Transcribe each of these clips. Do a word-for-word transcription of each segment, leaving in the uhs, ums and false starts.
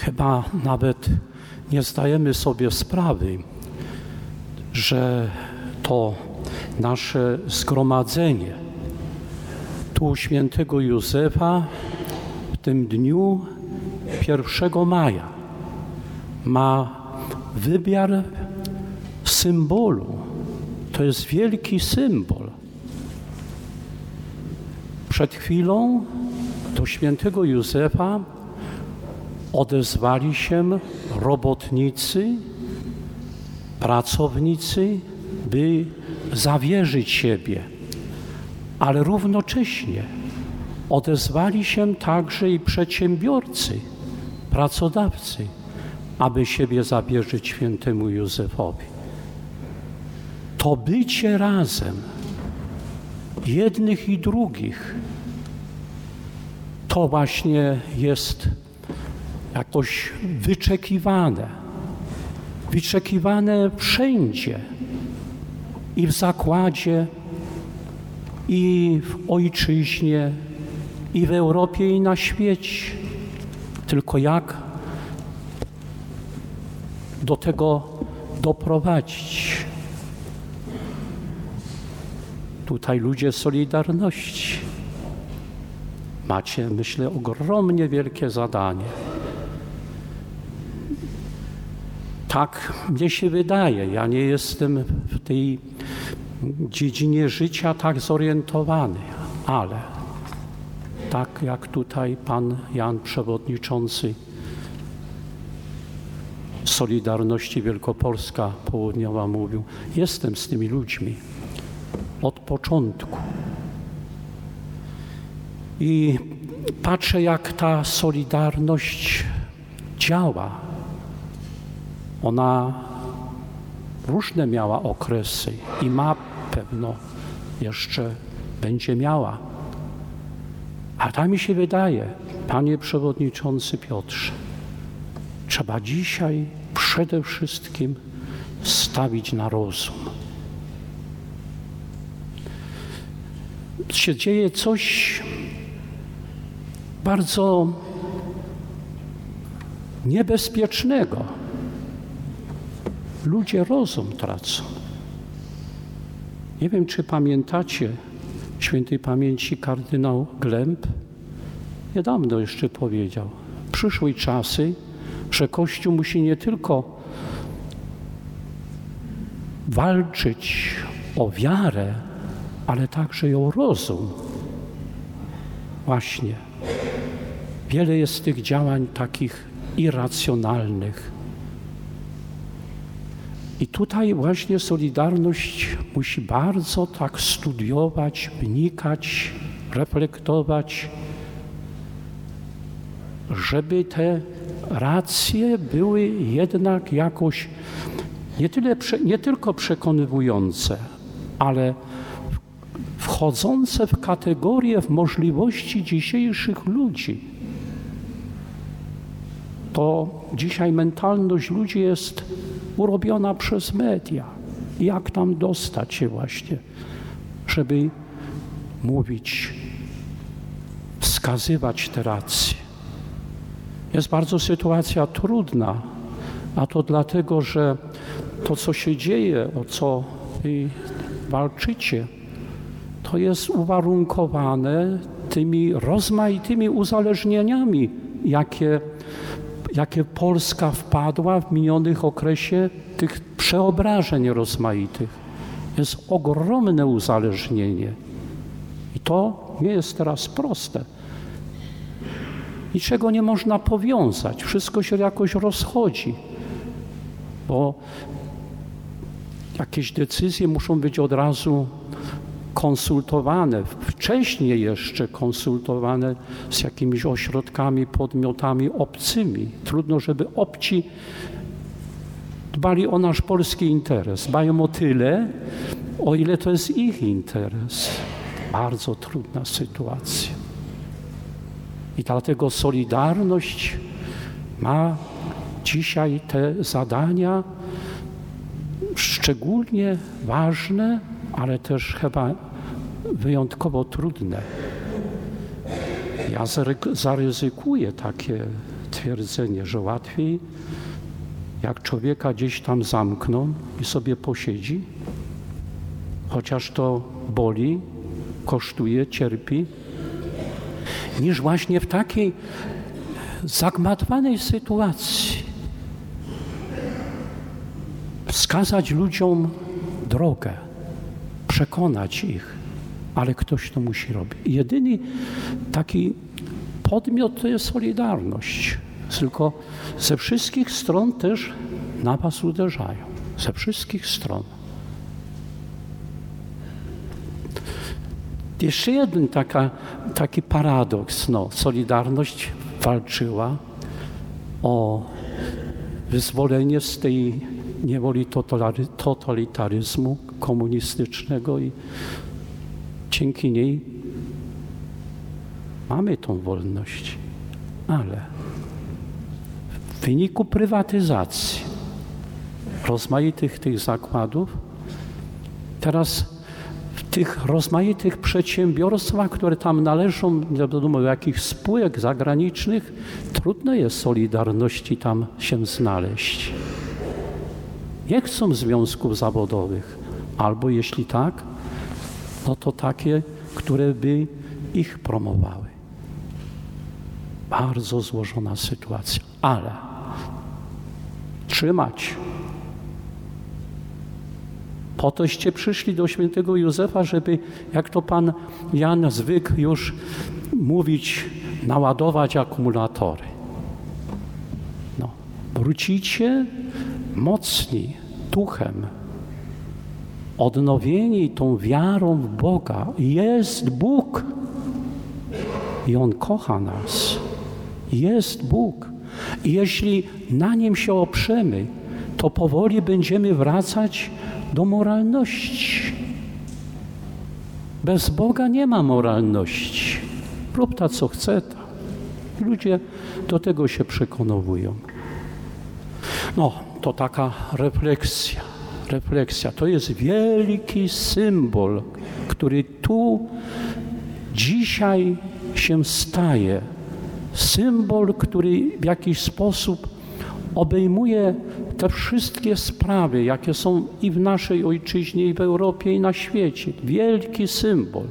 chyba nawet nie zdajemy sobie sprawy, że to nasze zgromadzenie tu świętego Józefa w tym dniu pierwszego maja ma wymiar symbolu. To jest wielki symbol. Przed chwilą do świętego Józefa odezwali się robotnicy, pracownicy, by zawierzyć siebie, ale równocześnie odezwali się także i przedsiębiorcy, pracodawcy, aby siebie zawierzyć świętemu Józefowi. To bycie razem jednych i drugich to właśnie jest jakoś wyczekiwane. Wyczekiwane wszędzie. I w zakładzie, i w ojczyźnie, i w Europie, i na świecie. Tylko jak do tego doprowadzić? Tutaj ludzie Solidarności. Macie, myślę, ogromnie wielkie zadanie. Tak mnie się wydaje. Ja nie jestem w tej dziedzinie życia tak zorientowany, ale tak jak tutaj pan Jan, przewodniczący Solidarności Wielkopolska Południowa mówił, jestem z tymi ludźmi od początku. I patrzę, jak ta Solidarność działa. Ona różne miała okresy i ma pewno jeszcze będzie miała. A tak mi się wydaje, panie przewodniczący Piotrze, trzeba dzisiaj przede wszystkim stawić na rozum. Się dzieje coś bardzo niebezpiecznego. Ludzie rozum tracą. Nie wiem, czy pamiętacie świętej pamięci kardynał Glemp niedawno jeszcze powiedział, przyszły czasy, że Kościół musi nie tylko walczyć o wiarę, ale także i o rozum. Właśnie. Wiele jest tych działań takich irracjonalnych. I tutaj właśnie Solidarność musi bardzo tak studiować, wnikać, reflektować, żeby te racje były jednak jakoś nie, tyle, nie tylko przekonywujące, ale wchodzące w kategorię, w możliwości dzisiejszych ludzi. To dzisiaj mentalność ludzi jest urobiona przez media. Jak tam dostać się właśnie, żeby mówić, wskazywać te racje. Jest bardzo sytuacja trudna, a to dlatego, że to, co się dzieje, o co wy walczycie, to jest uwarunkowane tymi rozmaitymi uzależnieniami, jakie, jakie Polska wpadła w minionych okresie tych przeobrażeń rozmaitych. Jest ogromne uzależnienie. I to nie jest teraz proste. Niczego nie można powiązać. Wszystko się jakoś rozchodzi. Bo jakieś decyzje muszą być od razu konsultowane, wcześniej jeszcze konsultowane z jakimiś ośrodkami, podmiotami obcymi. Trudno, żeby obci dbali o nasz polski interes. Dbają o tyle, o ile to jest ich interes. Bardzo trudna sytuacja. I dlatego Solidarność ma dzisiaj te zadania szczególnie ważne, ale też chyba wyjątkowo trudne. Ja zaryzykuję takie twierdzenie, że łatwiej jak człowieka gdzieś tam zamkną i sobie posiedzi, chociaż to boli, kosztuje, cierpi, niż właśnie w takiej zagmatwanej sytuacji wskazać ludziom drogę, przekonać ich, ale ktoś to musi robić. Jedyny taki podmiot to jest solidarność, tylko ze wszystkich stron też na was uderzają, ze wszystkich stron. Jeszcze jeden taka, taki paradoks. No, Solidarność walczyła o wyzwolenie z tej niewoli totalitaryzmu komunistycznego i dzięki niej mamy tą wolność. Ale w wyniku prywatyzacji rozmaitych tych zakładów teraz w tych rozmaitych przedsiębiorstwach, które tam należą, nie wiadomo jakich spółek zagranicznych, trudno jest Solidarności tam się znaleźć. Nie chcą związków zawodowych, albo jeśli tak, no to takie, które by ich promowały. Bardzo złożona sytuacja, ale trzymać. Po toście przyszli do świętego Józefa, żeby, jak to pan Jan zwykł już mówić, naładować akumulatory. No, wrócicie mocni duchem, odnowieni tą wiarą w Boga. Jest Bóg i On kocha nas. Jest Bóg. I jeśli na Nim się oprzemy, to powoli będziemy wracać do moralności. Bez Boga nie ma moralności. Rób ta, co chce ta. Ludzie do tego się przekonowują. No, to taka refleksja. Refleksja to jest wielki symbol, który tu dzisiaj się staje. Symbol, który w jakiś sposób obejmuje te wszystkie sprawy, jakie są i w naszej ojczyźnie, i w Europie, i na świecie. Wielki symbol.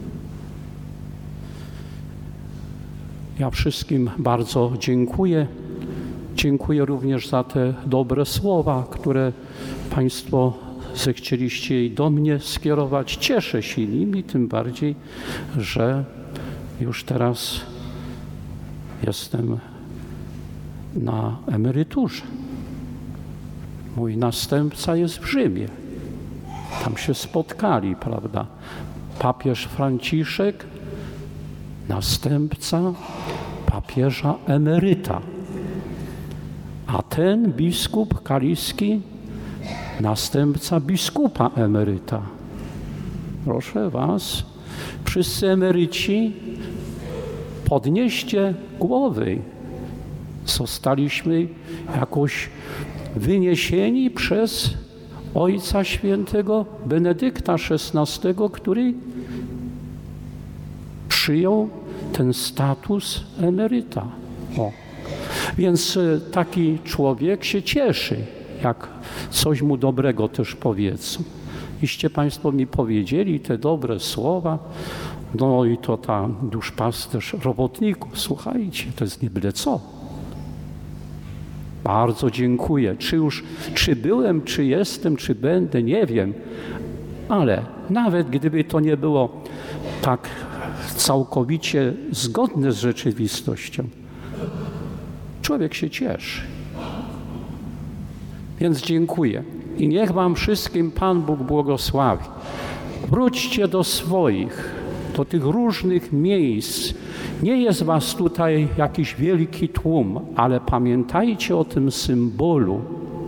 Ja wszystkim bardzo dziękuję. Dziękuję również za te dobre słowa, które Państwo zechcieliście i do mnie skierować. Cieszę się nimi, tym bardziej, że już teraz jestem na emeryturze. Mój następca jest w Rzymie. Tam się spotkali, prawda? Papież Franciszek, następca papieża emeryta. A ten biskup kaliski, następca biskupa emeryta. Proszę was, wszyscy emeryci, podnieście głowy. Zostaliśmy jakoś wyniesieni przez Ojca Świętego Benedykta szesnastego, który przyjął ten status emeryta. O. Więc taki człowiek się cieszy, jak coś mu dobrego też powiedzą. Iście Państwo mi powiedzieli te dobre słowa, no i to ta duszpasterz robotników, słuchajcie, to jest nie byle co. Bardzo dziękuję. Czy już, czy byłem, czy jestem, czy będę, nie wiem, ale nawet gdyby to nie było tak całkowicie zgodne z rzeczywistością, człowiek się cieszy. Więc dziękuję. I niech wam wszystkim Pan Bóg błogosławi. Wróćcie do swoich, do tych różnych miejsc. Nie jest was tutaj jakiś wielki tłum, ale pamiętajcie o tym symbolu.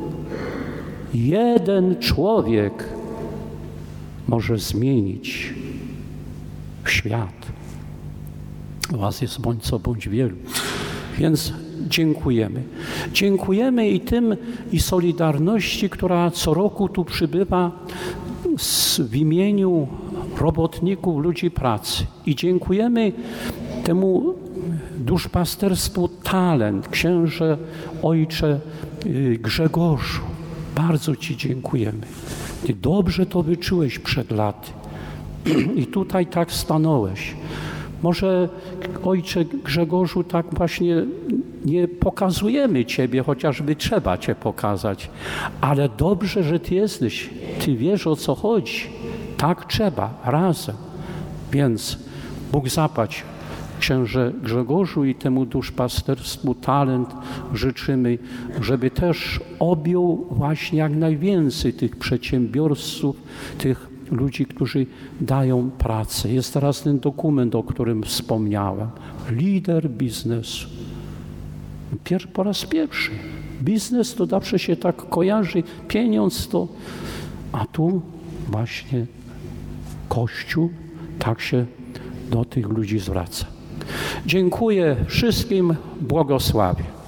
Jeden człowiek może zmienić świat. Was jest bądź co bądź wielu. Więc dziękujemy. Dziękujemy i tym, i Solidarności, która co roku tu przybywa w imieniu robotników, ludzi pracy. I dziękujemy temu duszpasterstwu Talent, księże, ojcze Grzegorzu, bardzo Ci dziękujemy. Ty dobrze to wyczułeś przed laty i tutaj tak stanąłeś. Może, ojcze Grzegorzu, tak właśnie nie pokazujemy Ciebie, chociażby trzeba Cię pokazać, ale dobrze, że Ty jesteś. Ty wiesz, o co chodzi. Tak trzeba, razem. Więc Bóg zapłać księże Grzegorzu i temu duszpasterstwu Talent życzymy, żeby też objął właśnie jak najwięcej tych przedsiębiorców, tych ludzi, którzy dają pracę. Jest teraz ten dokument, o którym wspomniałem. Lider biznesu. Pier, po raz pierwszy. Biznes to zawsze się tak kojarzy, pieniądz to, a tu właśnie Kościół tak się do tych ludzi zwraca. Dziękuję wszystkim, błogosławię.